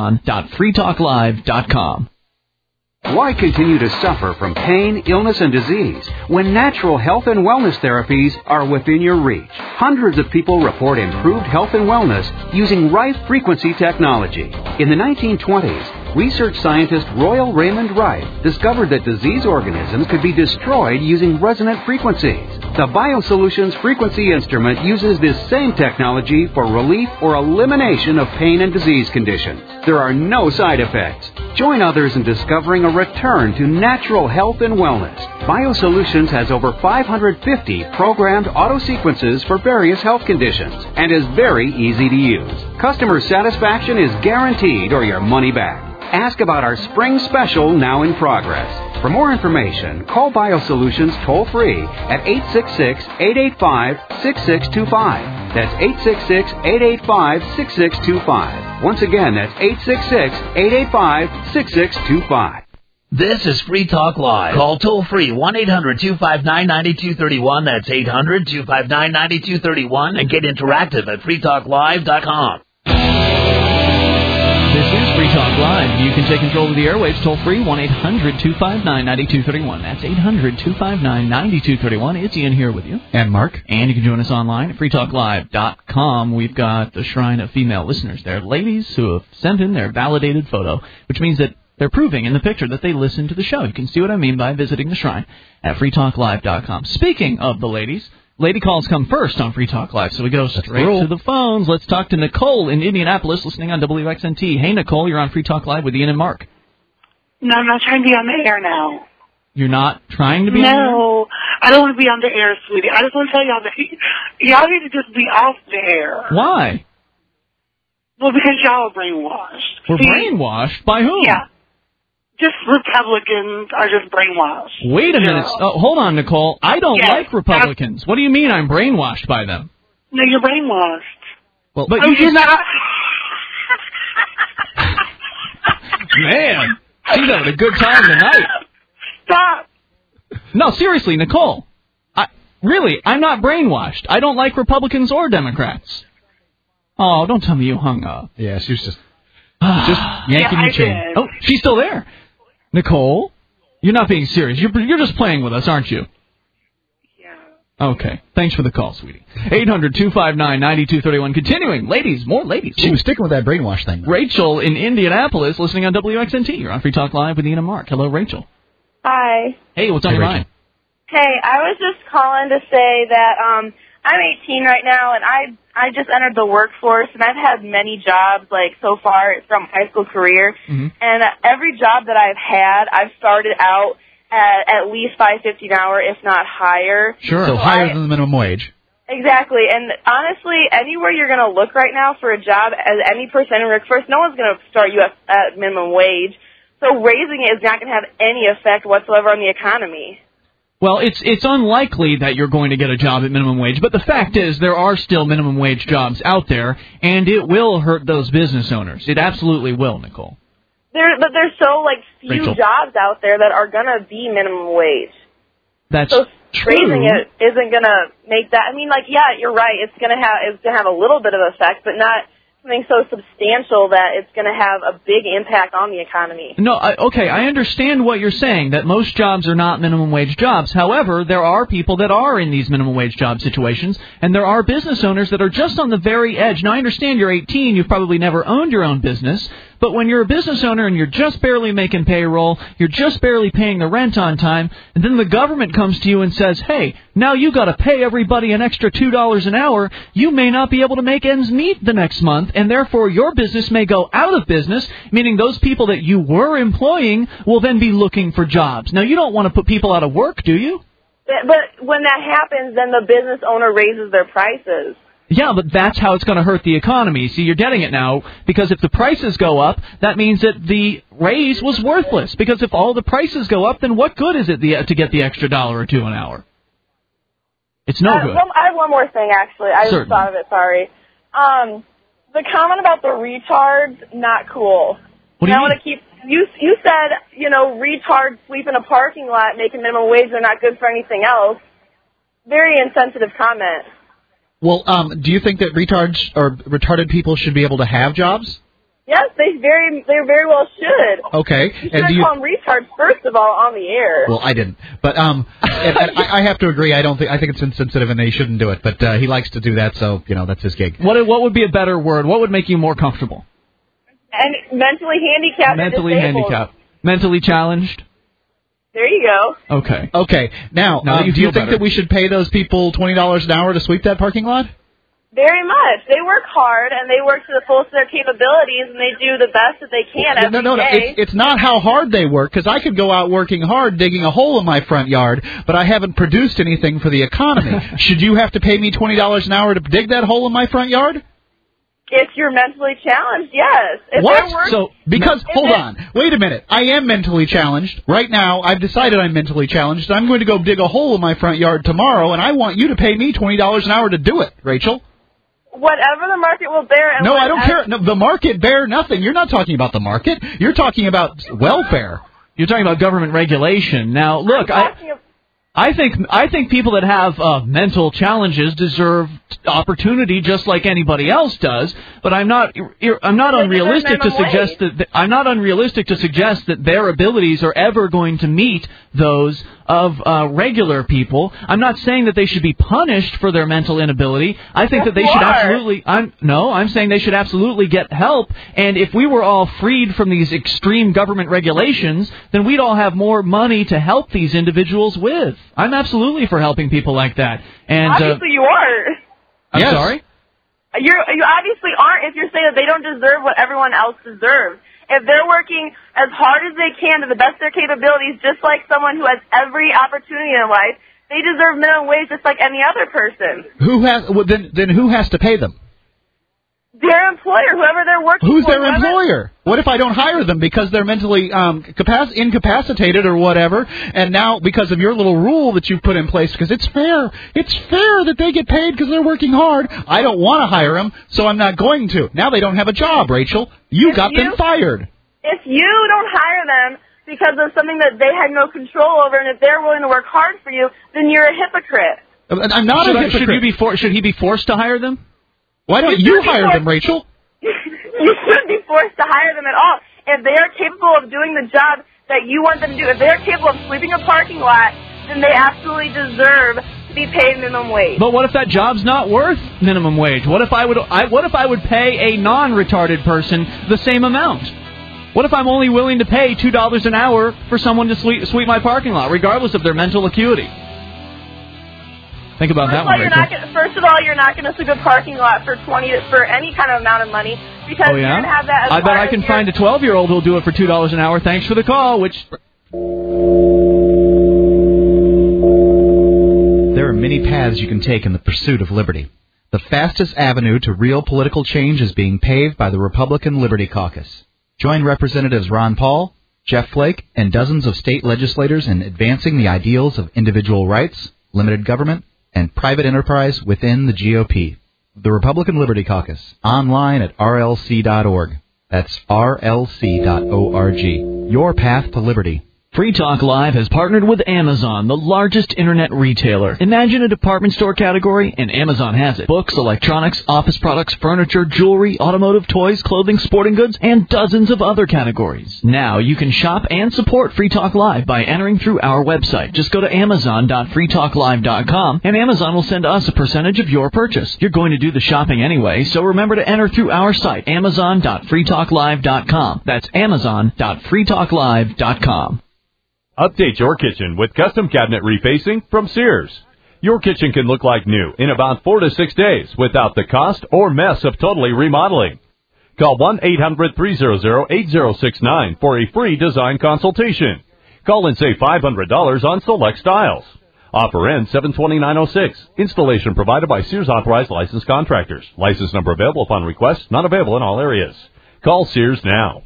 amazon.freetalklive.com. Why continue to suffer from pain, illness, and disease when natural health and wellness therapies are within your reach? Hundreds of people report improved health and wellness using Rife frequency technology. In the 1920s, research scientist Royal Raymond Rife discovered that disease organisms could be destroyed using resonant frequencies. The BioSolutions frequency instrument uses this same technology for relief or elimination of pain and disease conditions. There are no side effects. Join others in discovering a return to natural health and wellness. BioSolutions has over 550 programmed auto sequences for various health conditions and is very easy to use. Customer satisfaction is guaranteed or your money back. Ask about our spring special now in progress. For more information, call BioSolutions toll-free at 866-885-6625. That's 866-885-6625. Once again, that's 866-885-6625. This is Free Talk Live. Call toll-free 1-800-259-9231. That's 800-259-9231. And get interactive at freetalklive.com. This is Free Talk Live. You can take control of the airwaves toll-free, 1-800-259-9231. That's 800-259-9231. It's Ian here with you. And Mark. And you can join us online at freetalklive.com. We've got the shrine of female listeners there. Ladies who have sent in their validated photo, which means that they're proving in the picture that they listen to the show. You can see what I mean by visiting the shrine at freetalklive.com. Speaking of the ladies, lady calls come first on Free Talk Live, so we go straight to the phones. Let's talk to Nicole in Indianapolis, listening on WXNT. Hey, Nicole, you're on Free Talk Live with Ian and Mark. No, I'm not trying to be on the air now. You're not trying to be on the air? No, I don't want to be on the air, sweetie. I just want to tell y'all that y'all need to just be off the air. Why? Well, because y'all are brainwashed. We're brainwashed? By whom? Yeah. Just Republicans are just brainwashed. Wait a minute. Oh, hold on, Nicole. I don't like Republicans. What do you mean I'm brainwashed by them? No, you're brainwashed. Well, but you're not. Man, she's having a good time tonight. Stop. No, seriously, Nicole. I'm not brainwashed. I don't like Republicans or Democrats. Oh, don't tell me you hung up. Yeah, she was just yanking your chain. Did. Oh, she's still there. Nicole, you're not being serious. You're just playing with us, aren't you? Yeah. Okay. Thanks for the call, sweetie. 800-259-9231. Continuing. Ladies, more ladies. She was sticking with that brainwash thing. Rachel in Indianapolis, listening on WXNT. You're on Free Talk Live with Ian and Mark. Hello, Rachel. Hi. Hey, what's on your mind? Hey, I was just calling to say that I'm 18 right now, and I just entered the workforce, and I've had many jobs, like, so far from high school career. Mm-hmm. And every job that I've had, I've started out at least $5.50 an hour, if not higher. Sure. So higher than the minimum wage. Exactly. And honestly, anywhere you're going to look right now for a job as any person in workforce, no one's going to start you at minimum wage. So raising it is not going to have any effect whatsoever on the economy. Well, it's unlikely that you're going to get a job at minimum wage, but the fact is there are still minimum wage jobs out there, and it will hurt those business owners. It absolutely will, Nicole. But there's so, few Rachel. jobs out there that are going to be minimum wage. That's so true. Raising it isn't going to make that. I mean, yeah, you're right. It's going to have a little bit of effect, but not something so substantial that it's going to have a big impact on the economy. No, I understand what you're saying, that most jobs are not minimum wage jobs. However, there are people that are in these minimum wage job situations, and there are business owners that are just on the very edge. Now, I understand you're 18, you've probably never owned your own business, but when you're a business owner and you're just barely making payroll, you're just barely paying the rent on time, and then the government comes to you and says, hey, now you got to pay everybody an extra $2 an hour, you may not be able to make ends meet the next month, and therefore your business may go out of business, meaning those people that you were employing will then be looking for jobs. Now, you don't want to put people out of work, do you? But when that happens, then the business owner raises their prices. Yeah, but that's how it's going to hurt the economy. See, you're getting it now, because if the prices go up, that means that the raise was worthless. Because if all the prices go up, then what good is it to get the extra $1 or $2 an hour? It's no good. I have one more thing, actually. I just thought of it, sorry. The comment about the retards, not cool. What do you mean? You said, retards sweeping a parking lot, making minimum wage, they're not good for anything else. Very insensitive comment. Well, do you think that retards or retarded people should be able to have jobs? Yes, they very well should. Okay. You should call them retards first of all on the air. Well, I didn't, but I have to agree. I think it's insensitive, and they shouldn't do it. But he likes to do that, so that's his gig. What would be a better word? What would make you more comfortable? And mentally handicapped. Mentally handicapped. Mentally challenged. There you go. Okay. Now do you think that we should pay those people $20 an hour to sweep that parking lot? Very much. They work hard, and they work to the fullest of their capabilities, and they do the best that they can every day. It's not how hard they work, because I could go out working hard, digging a hole in my front yard, but I haven't produced anything for the economy. Should you have to pay me $20 an hour to dig that hole in my front yard? If you're mentally challenged, yes. What? Hold on. Wait a minute. I am mentally challenged. Right now, I've decided I'm mentally challenged. I'm going to go dig a hole in my front yard tomorrow, and I want you to pay me $20 an hour to do it, Rachel. Whatever the market will bear. No, I don't care. No, the market bear nothing. You're not talking about the market. You're talking about welfare. You're talking about government regulation. Now, look, I think people that have mental challenges deserve opportunity just like anybody else does. But I'm not unrealistic to suggest that their abilities are ever going to meet those of regular people. I'm not saying that they should be punished for their mental inability. I think that they should absolutely. I'm saying they should absolutely get help. And if we were all freed from these extreme government regulations, then we'd all have more money to help these individuals with. I'm absolutely for helping people like that. And obviously, you are. I'm sorry? You obviously aren't if you're saying that they don't deserve what everyone else deserves. If they're working as hard as they can to the best of their capabilities, just like someone who has every opportunity in life, they deserve minimum wage just like any other person. Then who has to pay them? Their employer, whoever they're working Who's for. Their employer? What if I don't hire them because they're mentally incapacitated or whatever, and now because of your little rule that you've put in place, because it's fair that they get paid because they're working hard. I don't want to hire them, so I'm not going to. Now they don't have a job, Rachel. You got them fired. If you don't hire them because of something that they had no control over, and if they're willing to work hard for you, then you're a hypocrite. I'm not a hypocrite. Should he be forced to hire them? Why don't you hire them, Rachel? You shouldn't be forced to hire them at all. If they are capable of doing the job that you want them to do, if they are capable of sweeping a parking lot, then they absolutely deserve to be paid minimum wage. But what if that job's not worth minimum wage? What if I would pay a non-retarded person the same amount? What if I'm only willing to pay $2 an hour for someone to sweep my parking lot, regardless of their mental acuity? Think about that one, Rachel. First of all, you're not going to sweep a parking lot for any kind of amount of money because you're going to have that. I bet I can find a 12-year-old who'll do it for $2 an hour. Thanks for the call. There are many paths you can take in the pursuit of liberty. The fastest avenue to real political change is being paved by the Republican Liberty Caucus. Join Representatives Ron Paul, Jeff Flake, and dozens of state legislators in advancing the ideals of individual rights, limited government, and private enterprise within the GOP. The Republican Liberty Caucus, online at rlc.org. That's rlc.org. Your path to liberty. Free Talk Live has partnered with Amazon, the largest internet retailer. Imagine a department store category, and Amazon has it. Books, electronics, office products, furniture, jewelry, automotive, toys, clothing, sporting goods, and dozens of other categories. Now you can shop and support Free Talk Live by entering through our website. Just go to amazon.freetalklive.com, and Amazon will send us a percentage of your purchase. You're going to do the shopping anyway, so remember to enter through our site, amazon.freetalklive.com. That's amazon.freetalklive.com. Update your kitchen with custom cabinet refacing from Sears. Your kitchen can look like new in about 4 to 6 days without the cost or mess of totally remodeling. Call 1-800-300-8069 for a free design consultation. Call and save $500 on select styles. Offer ends 7/29/06. Installation provided by Sears authorized licensed contractors. License number available upon request. Not available in all areas. Call Sears now.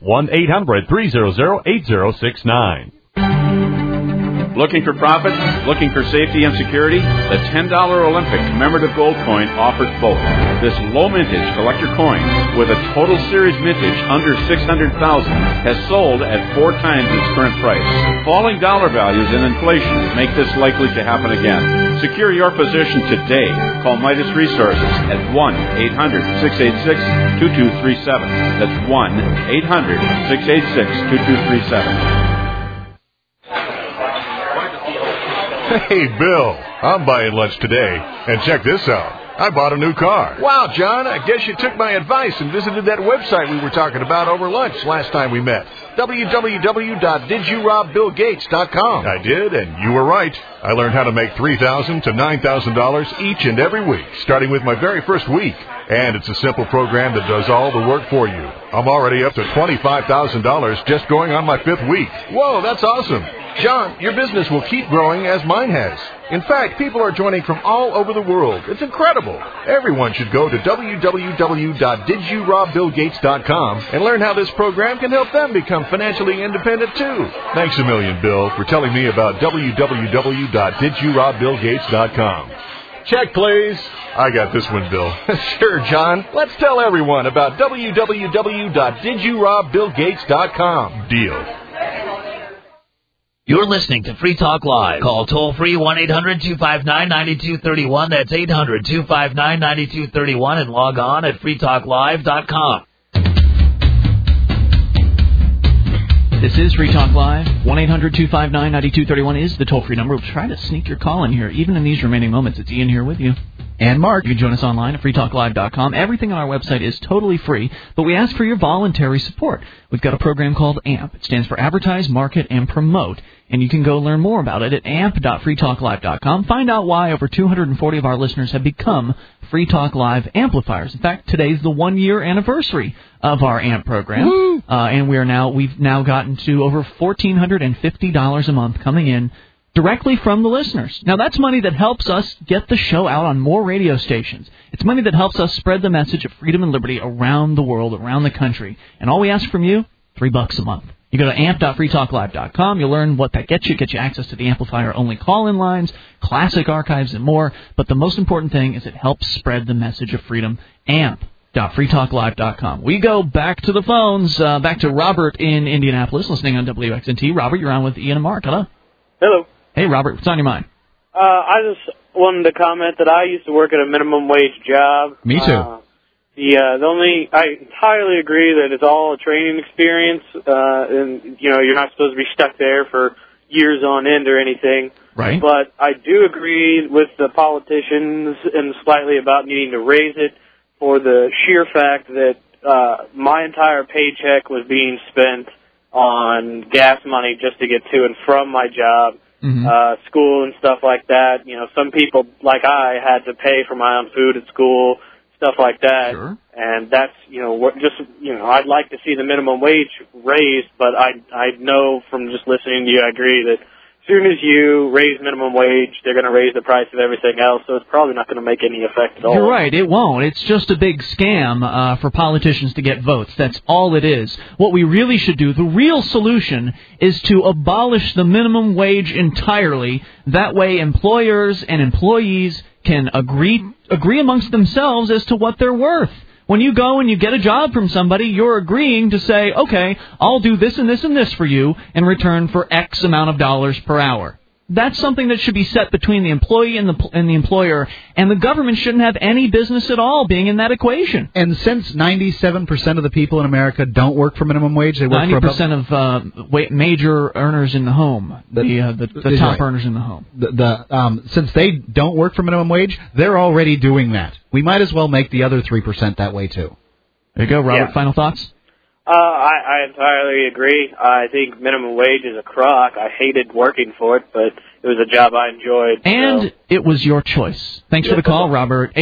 1-800-300-8069. Looking for profits? Looking for safety and security? The $10 Olympic commemorative gold coin offers both. This low mintage collector coin, with a total series mintage under $600,000, has sold at 4 times its current price. Falling dollar values and inflation make this likely to happen again. Secure your position today. Call Midas Resources at 1-800-686-2237. That's 1-800-686-2237. Hey, Bill, I'm buying lunch today, and check this out. I bought a new car. Wow, John, I guess you took my advice and visited that website we were talking about over lunch last time we met. www.didyourobBillGates.com. I did, and you were right. I learned how to make $3,000 to $9,000 each and every week, starting with my very first week. And it's a simple program that does all the work for you. I'm already up to $25,000 just going on my 5th week. Whoa, that's awesome. John, your business will keep growing as mine has. In fact, people are joining from all over the world. It's incredible. Everyone should go to www.didyourobBillGates.com and learn how this program can help them become financially independent too. Thanks a million, Bill, for telling me about www.didyourobBillGates.com. Check, please. I got this one, Bill. Sure, John. Let's tell everyone about www.didyourobBillGates.com. Deal. You're listening to Free Talk Live. Call toll-free 1-800-259-9231. That's 800-259-9231. And log on at freetalklive.com. This is Free Talk Live. 1-800-259-9231 is the toll-free number. We'll try to sneak your call in here. Even in these remaining moments, it's Ian here with you. And Mark. You can join us online at freetalklive.com. Everything on our website is totally free, but we ask for your voluntary support. We've got a program called AMP. It stands for Advertise, Market, and Promote. And you can go learn more about it at amp.freetalklive.com. Find out why over 240 of our listeners have become Free Talk Live amplifiers. In fact, today's the 1-year anniversary of our AMP program. And we've now gotten to over $1,450 a month coming in directly from the listeners. Now, that's money that helps us get the show out on more radio stations. It's money that helps us spread the message of freedom and liberty around the world, around the country. And all we ask from you, $3 a month. You go to amp.freetalklive.com. You'll learn what that gets you. Get you access to the amplifier-only call-in lines, classic archives, and more. But the most important thing is it helps spread the message of freedom. amp.freetalklive.com. We go back to the phones, back to Robert in Indianapolis, listening on WXNT. Robert, you're on with Ian and Mark. Hello. Hello. Hey, Robert, what's on your mind? I just wanted to comment that I used to work at a minimum wage job. Me too. I entirely agree that it's all a training experience, and you're not supposed to be stuck there for years on end or anything. Right. But I do agree with the politicians and slightly about needing to raise it for the sheer fact that my entire paycheck was being spent on gas money just to get to and from my job, school and stuff like that. You know, some people, like I, had to pay for my own food at school, stuff like that. Sure. And that's, I'd like to see the minimum wage raised, but I know from just listening to you, I agree that as soon as you raise minimum wage, they're going to raise the price of everything else, so it's probably not going to make any effect at all. You're right, it won't. It's just a big scam for politicians to get votes. That's all it is. What we really should do, the real solution, is to abolish the minimum wage entirely. That way employers and employees can agree amongst themselves as to what they're worth. When you go and you get a job from somebody, you're agreeing to say, okay, I'll do this and this and this for you in return for X amount of dollars per hour. That's something that should be set between the employee and the employer, and the government shouldn't have any business at all being in that equation. And since 97% of the people in America don't work for minimum wage, they work 90% of major earners in the home, the top earners in the home. Since they don't work for minimum wage, they're already doing that. We might as well make the other 3% that way too. There you go, Robert. Yeah. Final thoughts? I entirely agree. I think minimum wage is a crock. I hated working for it, but it was a job I enjoyed. And it was your choice. Thanks for the call, Robert.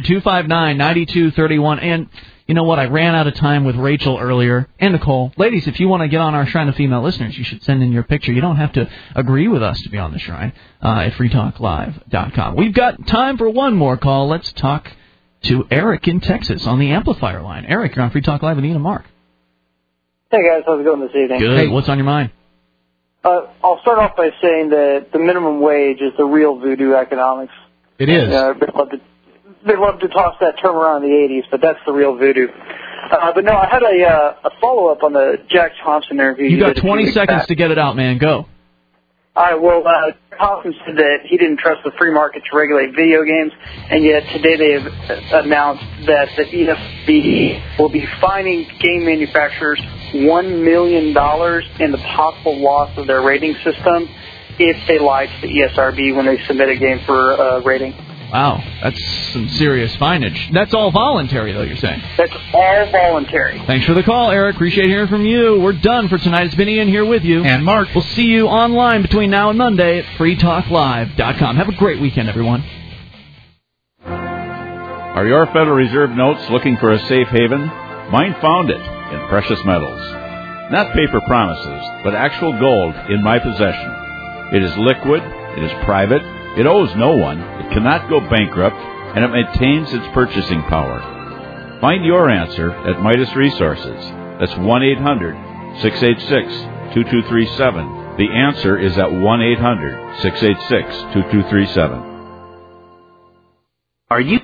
800-259-9231. And you know what? I ran out of time with Rachel earlier and Nicole. Ladies, if you want to get on our Shrine of Female Listeners, you should send in your picture. You don't have to agree with us to be on the Shrine at freetalklive.com. We've got time for one more call. Let's talk to Eric in Texas on the amplifier line. Eric, you're on Free Talk Live with Ian and Mark. Hey guys, how's it going this evening? Good. Hey. What's on your mind? I'll start off by saying that the minimum wage is the real voodoo economics. It is. They love to toss that term around in the 80s, but that's the real voodoo. But no, I had a follow-up on the Jack Thompson interview. You got 20 seconds to get it out, man. Go. All right, well, Thompson said that he didn't trust the free market to regulate video games, and yet today they have announced that the ESB will be fining game manufacturers $1 million in the possible loss of their rating system if they lie to the ESRB when they submit a game for rating. Wow, that's some serious fineage. That's all voluntary, though, you're saying? That's all voluntary. Thanks for the call, Eric. Appreciate hearing from you. We're done for tonight. It's been Ian here with you. And Mark. We'll see you online between now and Monday at freetalklive.com. Have a great weekend, everyone. Are your Federal Reserve notes looking for a safe haven? Mine found it in precious metals. Not paper promises, but actual gold in my possession. It is liquid. It is private. It owes no one, it cannot go bankrupt, and it maintains its purchasing power. Find your answer at Midas Resources. That's 1-800-686-2237. The answer is at 1-800-686-2237. Are you